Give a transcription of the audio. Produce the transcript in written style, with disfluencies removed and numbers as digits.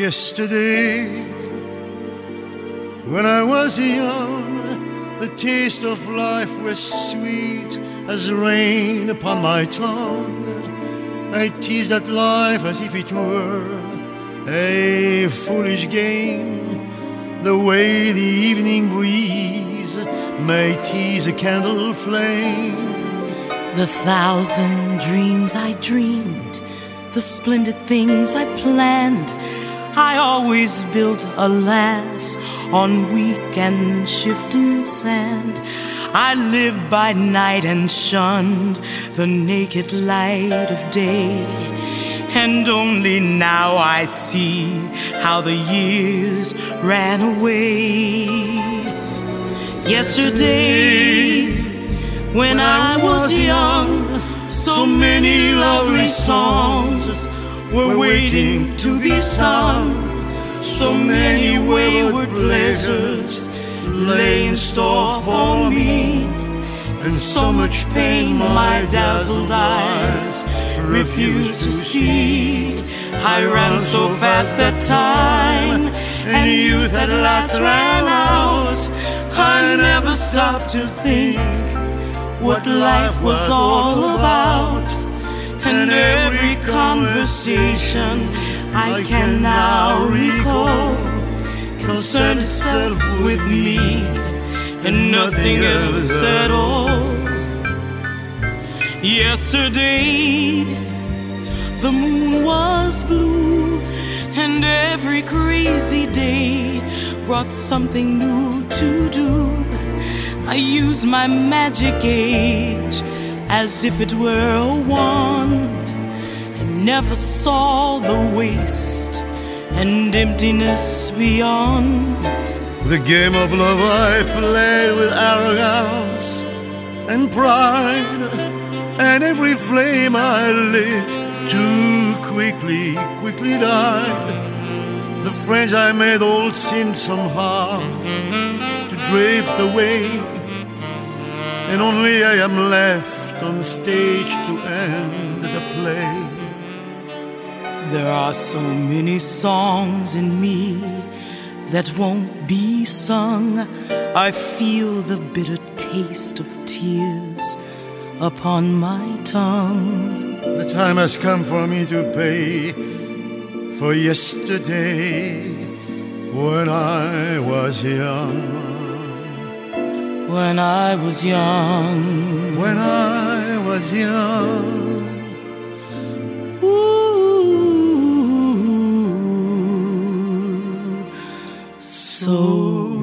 yesterday. When I was young, the taste of life was sweet as rain upon my tongue. I teased at life as if it were a foolish game, the way the evening breeze may tease a candle flame. The thousand dreams I dreamed, the splendid things I planned, I always built, alas, on weak and shifting sand. I lived by night and shunned the naked light of day, and only now I see how the years ran away. Yesterday, when I was young, so many lovely songs were waiting to be sung. So many wayward pleasures lay in store for me, and so much pain my dazzled eyes refused to see. I ran so fast that time and youth at last ran out. I never stopped to think what life was all about, and every conversation I can now recall concerned itself with me and nothing else at all. Yesterday the moon was blue, and every crazy day brought something new to do. I used my magic age as if it were a wand, and never saw the waste and emptiness beyond. The game of love I played with arrogance and pride, and every flame I lit too quickly died. The friends I made all seemed somehow to drift away, and only I am left on stage to end the play. There are so many songs in me that won't be sung. I feel the bitter taste of tears upon my tongue. The time has come for me to pay for yesterday, when I was young. When I was young. When I was young. Ooh, so